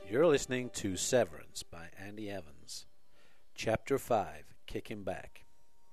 You're listening to Severance by Andy Evans. Chapter 5, Kicking Back.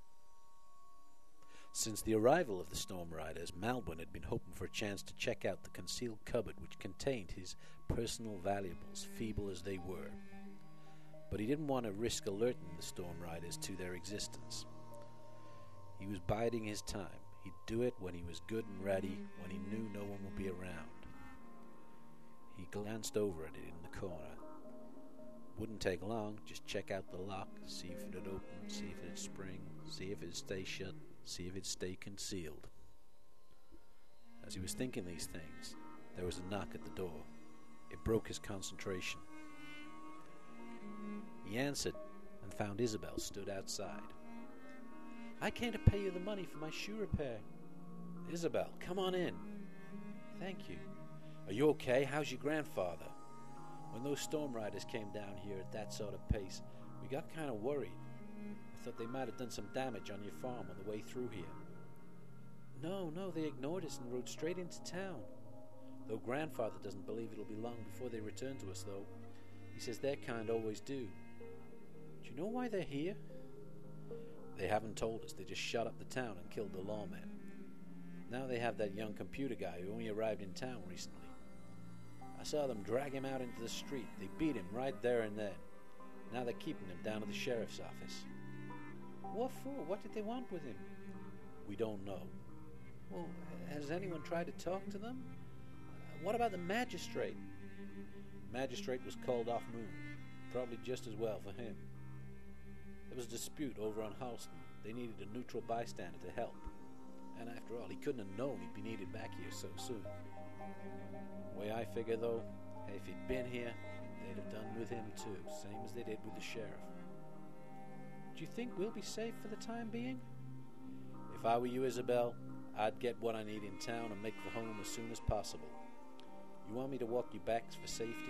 Since the arrival of the Storm Riders, Malwyn had been hoping for a chance to check out the concealed cupboard which contained his personal valuables, feeble as they were. But he didn't want to risk alerting the Storm Riders to their existence. He was biding his time. He'd do it when he was good and ready, when he knew no one would be around. He glanced over at it in the corner. Wouldn't take long, just check out the lock, see if it'd open, see if it'd spring, see if it'd stay shut, see if it'd stay concealed. As he was thinking these things, there was a knock at the door. It broke his concentration. He answered and found Isabel stood outside. "I can't pay you the money for my shoe repair." "Isabel, come on in." "Thank you." "Are you okay? How's your grandfather?" "When those Storm Riders came down here at that sort of pace, we got kind of worried. I thought they might have done some damage on your farm on the way through here." No, they ignored us and rode straight into town. Though grandfather doesn't believe it'll be long before they return to us, though. He says their kind always do." "Do you know why they're here?" "They haven't told us. They just shot up the town and killed the lawman. Now they have that young computer guy who only arrived in town recently. I saw them drag him out into the street. They beat him right there and then. Now they're keeping him down at the sheriff's office." "What for? What did they want with him?" "We don't know." "Well, has anyone tried to talk to them? What about the magistrate?" "Magistrate was called off moon. Probably just as well for him. There was a dispute over on Halston. They needed a neutral bystander to help. And after all, he couldn't have known he'd be needed back here so soon. Way I figure, though, if he'd been here, they'd have done with him too, same as they did with the sheriff." "Do you think we'll be safe for the time being?" "If I were you, Isabel, I'd get what I need in town and make for home as soon as possible. You want me to walk you back for safety?"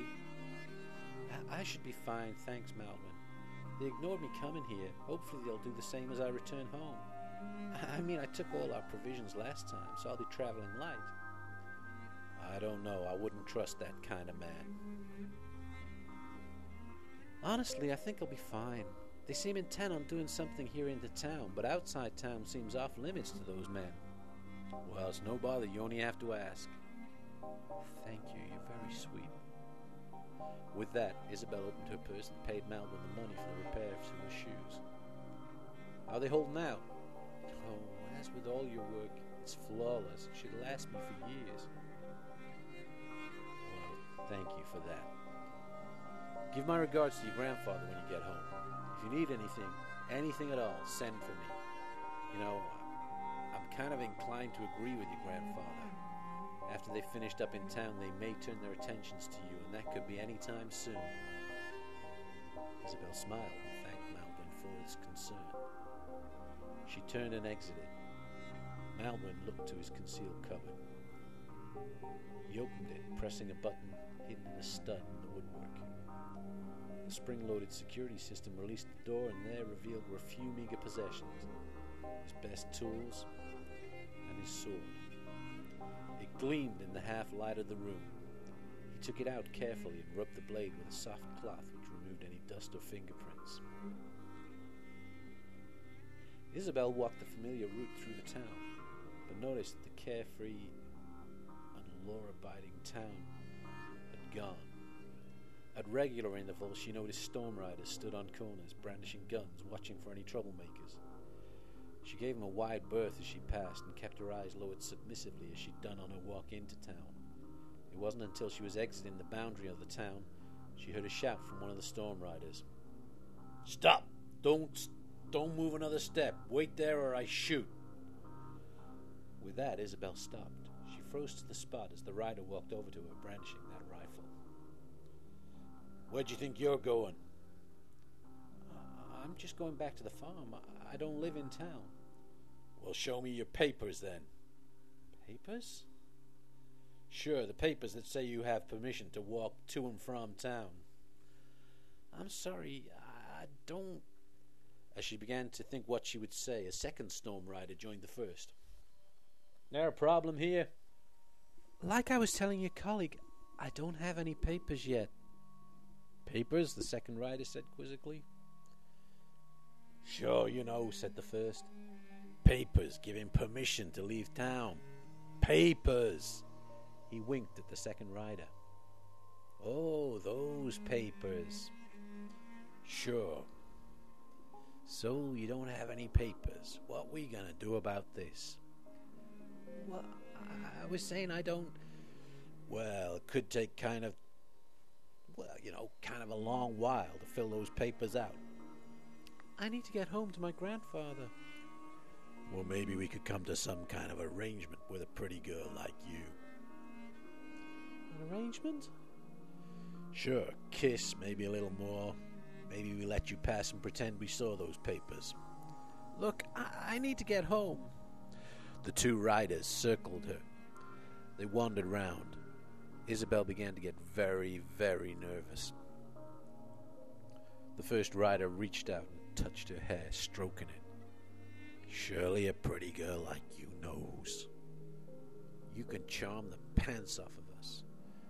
I should be fine, thanks, Malwyn. They ignored me coming here. Hopefully they'll do the same as I return home. I took all our provisions last time, so I'll be traveling light." "I don't know. I wouldn't trust that kind of man." "Honestly, I think I'll be fine. They seem intent on doing something here in the town, but outside town seems off limits to those men." "Well, it's no bother. You only have to ask." "Thank you. You're very sweet." With that, Isabel opened her purse and paid Malwyn the money for the repair to his shoes. "How are they holding out?" "Oh, as with all your work, it's flawless. It should last me for years." "Well, thank you for that. Give my regards to your grandfather when you get home. If you need anything at all, send for me. You know, I'm kind of inclined to agree with your grandfather. After they've finished up in town, they may turn their attentions to you, and that could be any time soon." Isabel smiled and thanked Malwyn for his concern. She turned and exited. Malwyn looked to his concealed cupboard. He opened it, pressing a button hidden in a stud in the woodwork. The spring-loaded security system released the door, and there revealed were a few meager possessions: his best tools and his sword. It gleamed in the half-light of the room. He took it out carefully and rubbed the blade with a soft cloth which removed any dust or fingerprints. Isabel walked the familiar route through the town, but noticed that the carefree and law-abiding town had gone. At regular intervals, she noticed Storm Riders stood on corners, brandishing guns, watching for any troublemakers. She gave him a wide berth as she passed and kept her eyes lowered submissively as she'd done on her walk into town. It wasn't until she was exiting the boundary of the town she heard a shout from one of the Storm Riders. "Stop! Don't move another step. Wait there or I shoot." With that, Isabel stopped. She froze to the spot as the rider walked over to her, brandishing that rifle. "Where'd you think you're going?" "I'm just going back to the farm. I don't live in town." "Well, show me your papers, then." "Papers?" "Sure, the papers that say you have permission to walk to and from town." "I'm sorry, I don't..." As she began to think what she would say, a second Storm Rider joined the first. "There a problem here?" "Like I was telling your colleague, I don't have any papers yet." Papers? The second rider said quizzically. Sure, you know, said the first. Papers give him permission to leave town. Papers! He winked at the second rider. Oh, those papers. Sure. So you don't have any papers. What we gonna do about this? Well, I was saying I don't... Well, it could take kind of a long while to fill those papers out. I need to get home to my grandfather. Well, maybe we could come to some kind of arrangement with a pretty girl like you. An arrangement? Sure, kiss, maybe a little more. Maybe we let you pass and pretend we saw those papers. Look, I need to get home. The two riders circled her. They wandered round. Isabel began to get very, very nervous. The first rider reached out and touched her hair, stroking it. Surely a pretty girl like you knows. You can charm the pants off of us.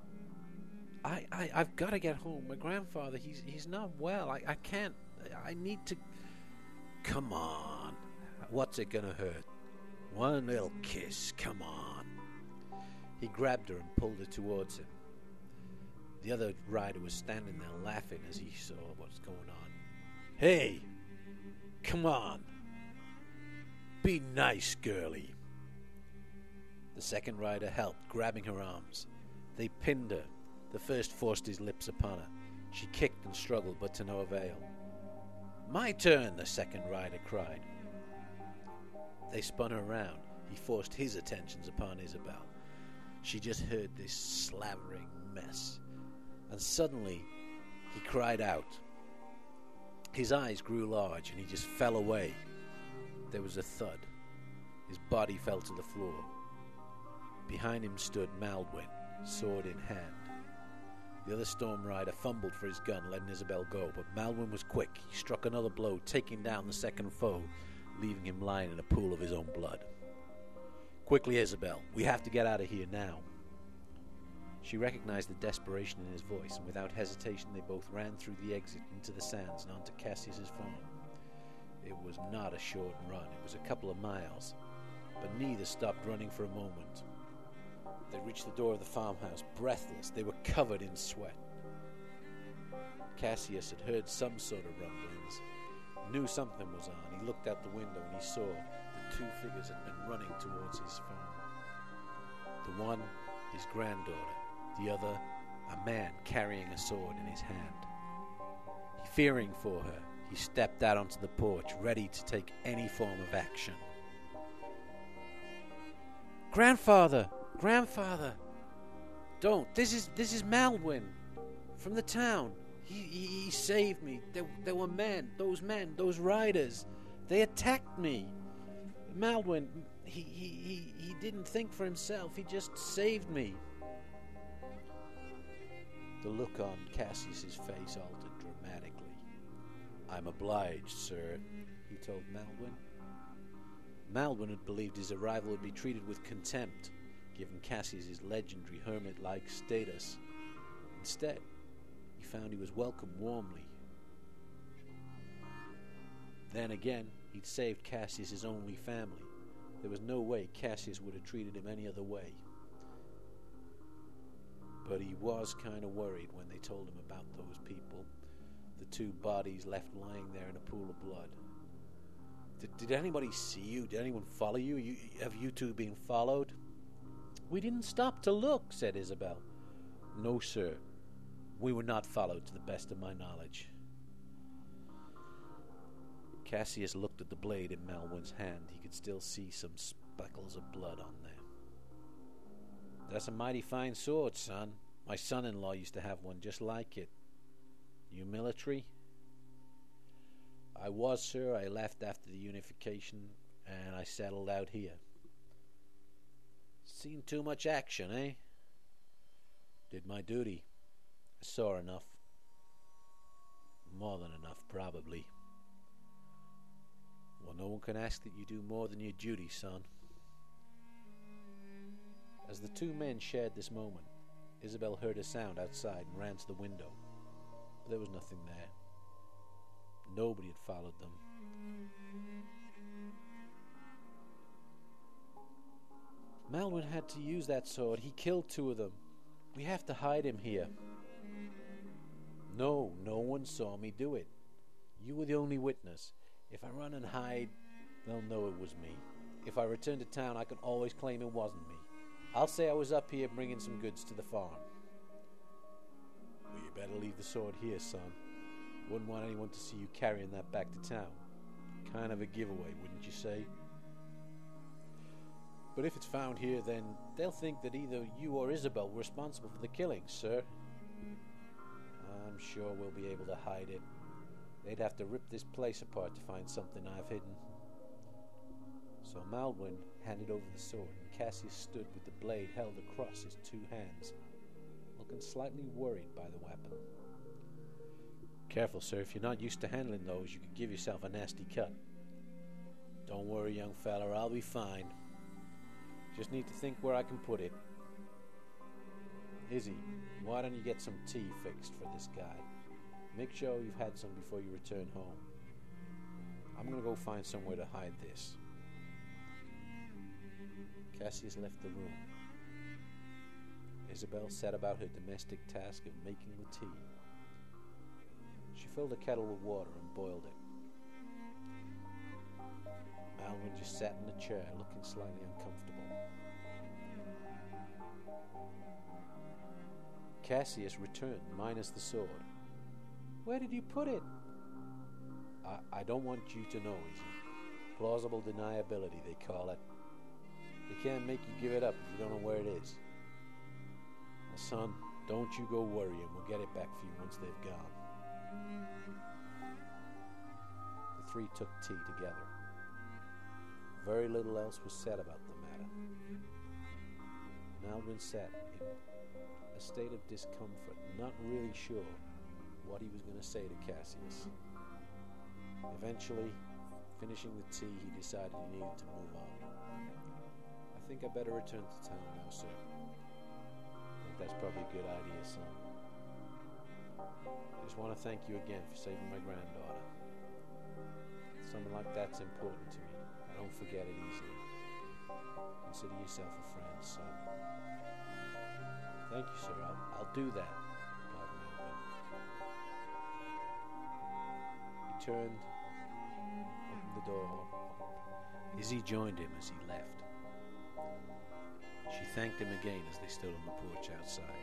I've got to get home. My grandfather, he's not well. I can't. I need to... Come on. What's it gonna hurt? One little kiss. Come on. He grabbed her and pulled her towards him. The other rider was standing there laughing as he saw what was going on. Hey! Come on! Be nice, girlie. The second rider helped, grabbing her arms. They pinned her. The first forced his lips upon her. She kicked and struggled, but to no avail. My turn, the second rider cried. They spun her around. He forced his attentions upon Isabel. She just heard this slavering mess. And suddenly, he cried out. His eyes grew large and he just fell away. There was a thud. His body fell to the floor. Behind him stood Maldwin, sword in hand. The other storm rider fumbled for his gun, letting Isabel go, but Maldwin was quick. He struck another blow, taking down the second foe, leaving him lying in a pool of his own blood. Quickly, Isabel, we have to get out of here now. She recognized the desperation in his voice, and without hesitation they both ran through the exit into the sands and onto Cassius's farm. It was not a short run, it was a couple of miles, but neither stopped running for a moment. They reached the door of the farmhouse, breathless. They were covered in sweat. Cassius had heard some sort of rumblings, knew something was on. He looked out the window and he saw the two figures had been running towards his farm. The one, his granddaughter. The other, a man carrying a sword in his hand. Fearing for her, he stepped out onto the porch, ready to take any form of action. Grandfather! Grandfather! Don't! This is Maldwin from the town. He saved me. There were men, those riders. They attacked me. Maldwin, he didn't think for himself. He just saved me. The look on Cassius's face altered dramatically. I'm obliged, sir, he told Maldwin. Maldwin had believed his arrival would be treated with contempt, given Cassius's legendary hermit-like status. Instead, he found he was welcomed warmly. Then again, he'd saved Cassius's only family. There was no way Cassius would have treated him any other way. But he was kind of worried when they told him about those people, the two bodies left lying there in a pool of blood. Did anybody see you? Did anyone follow you? Have you two been followed? We didn't stop to look, said Isabel. No, sir. We were not followed to the best of my knowledge. Cassius looked at the blade in Maldwin's hand. He could still see some speckles of blood on there. That's a mighty fine sword, son. My son-in-law used to have one just like it. You military? I was, sir. I left after the unification, and I settled out here. Seen too much action, eh? Did my duty. I saw enough. More than enough, probably. Well, no one can ask that you do more than your duty, son. As the two men shared this moment, Isabel heard a sound outside and ran to the window. but there was nothing there. Nobody had followed them. Malwyn had to use that sword. He killed 2 of them. We have to hide him here. No one saw me do it. You were the only witness. If I run and hide, they'll know it was me. If I return to town, I can always claim it wasn't me. I'll say I was up here bringing some goods to the farm. Well, you better leave the sword here, son. Wouldn't want anyone to see you carrying that back to town. Kind of a giveaway, wouldn't you say? But if it's found here, then they'll think that either you or Isabel were responsible for the killings, sir. I'm sure we'll be able to hide it. They'd have to rip this place apart to find something I've hidden. So Malwyn handed over the sword, and Cassius stood with the blade held across his 2 hands, looking slightly worried by the weapon. Careful, sir. If you're not used to handling those, you could give yourself a nasty cut. Don't worry, young fella. I'll be fine. Just need to think where I can put it. Izzy, why don't you get some tea fixed for this guy? Make sure you've had some before you return home. I'm going to go find somewhere to hide this. Cassius left the room. Isabel set about her domestic task of making the tea. She filled a kettle with water and boiled it. Malwyn just sat in a chair, looking slightly uncomfortable. Cassius returned, minus the sword. Where did you put it? I don't want you to know, Izzy. Plausible deniability, they call it. They can't make you give it up if you don't know where it is. Now, son, don't you go worrying. We'll get it back for you once they've gone. The 3 took tea together. Very little else was said about the matter. Malwyn sat in a state of discomfort, not really sure what he was going to say to Cassius. Eventually, finishing the tea, he decided he needed to move on. I think I better return to town now, sir. I think that's probably a good idea, son. I just want to thank you again for saving my granddaughter. Something like that's important to me. I don't forget it easily. Consider yourself a friend, son. Thank you, sir. I'll do that, replied Malwyn. He turned, opened the door. Izzy joined him as he left. She thanked him again as they stood on the porch outside.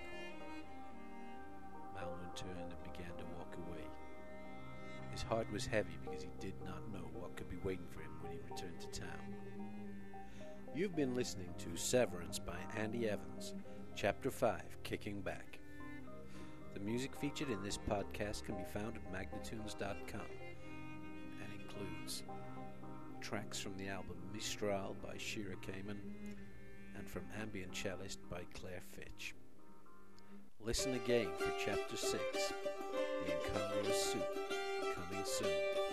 Malwyn turned and began to walk away. His heart was heavy because he did not know what could be waiting for him when he returned to town. You've been listening to Severance by Andy Evans, Chapter 5, Kicking Back. The music featured in this podcast can be found at magnitunes.com and includes tracks from the album Mistral by Shira Kamen and from Ambient Cellist by Claire Fitch. Listen again for Chapter 6, The Incongruous Suit, coming soon.